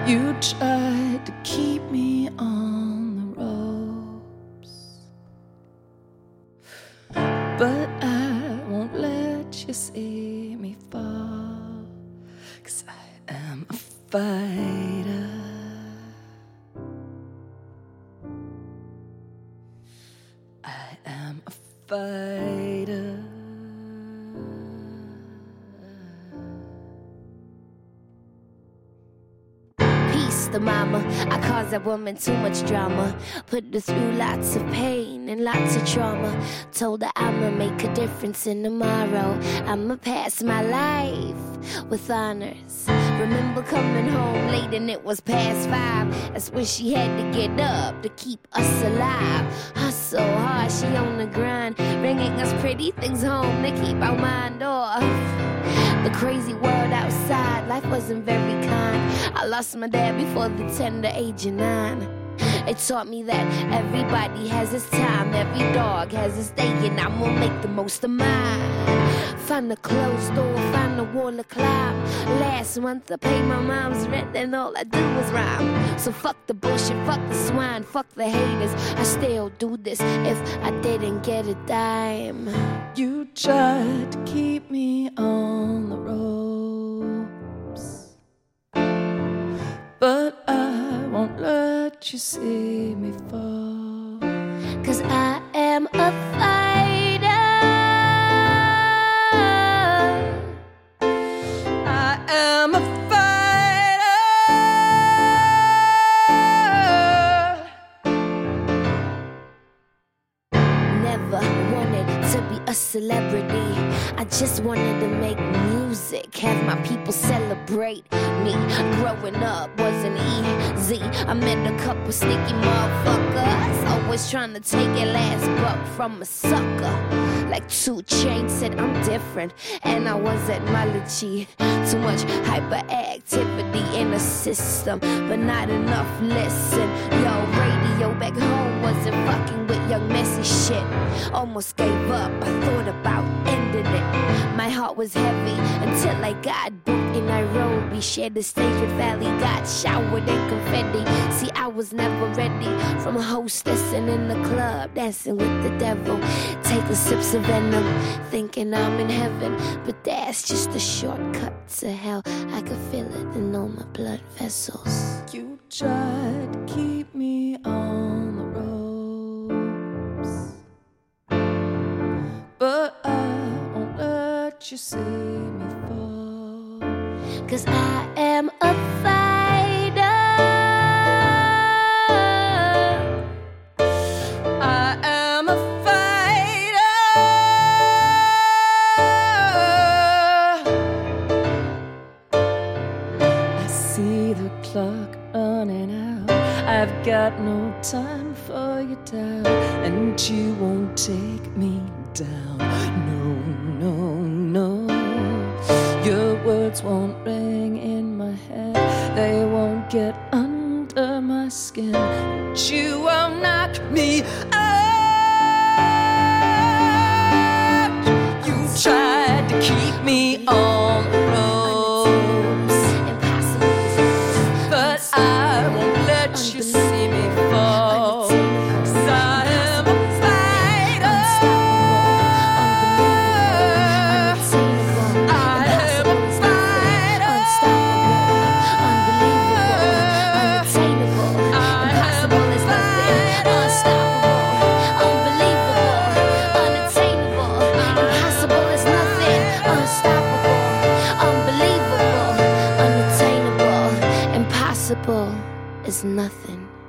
You tried to keep me on the ropes, but I won't let you see me fall, 'cause I am a fighter. I am a fighter. The mama, I caused that woman too much drama, put her through lots of pain and lots of trauma. Told her I'ma make a difference in tomorrow. I'ma pass my life with honors. Remember coming home late and it was past 5. That's when she had to get up to keep us alive. Hustle hard, she on the grind, bringing us pretty things home to keep our mind off the crazy world outside. Life wasn't very kind. I lost my dad before the tender age of 9. It taught me that everybody has his time, every dog has his day, and I'm gonna make the most of mine. Find a closed door, find a wall to climb. Last month I paid my mom's rent and all I did was rhyme. So fuck the bullshit, fuck the swine, fuck the haters. I still do this if I didn't get a dime. You tried to keep me on the ropes, but I won't let you see me fall, 'cause I am a fighter. I am a fighter. Never wanted to be a celebrity. I just wanted to make music, have my people celebrate me. Growing up wasn't easy. I met a couple sneaky motherfuckers, always trying to take your last buck from a sucker. Like 2 Chainz said, I'm different, and I was at Malachi. Too much hyperactivity in the system, but not enough listen. Yo, radio back home wasn't fucking with Young Messy shit. Almost gave up, I thought about ending it. My heart was heavy until I got booked in Nairobi. Shared the stage with Valley, got showered in confetti. See, I was never ready, from a hostessing in the club, dancing with the devil, taking sips of venom, thinking I'm in heaven, but that's just a shortcut to hell. I could feel it in all my blood vessels. You tried to keep me on the ropes, but I won't let you see me fall, 'cause I am a fighter. I am a fighter. I see the clock running out. I've got no time for your doubt, and you won't take me down. No, no, no. Your words won't ring in my head. They won't get under my skin. But you will knock me out. You tried to keep me on the ropes, but I won't let you see me fall, 'cause I am a fighter. I am a fighter. Impossible is nothing.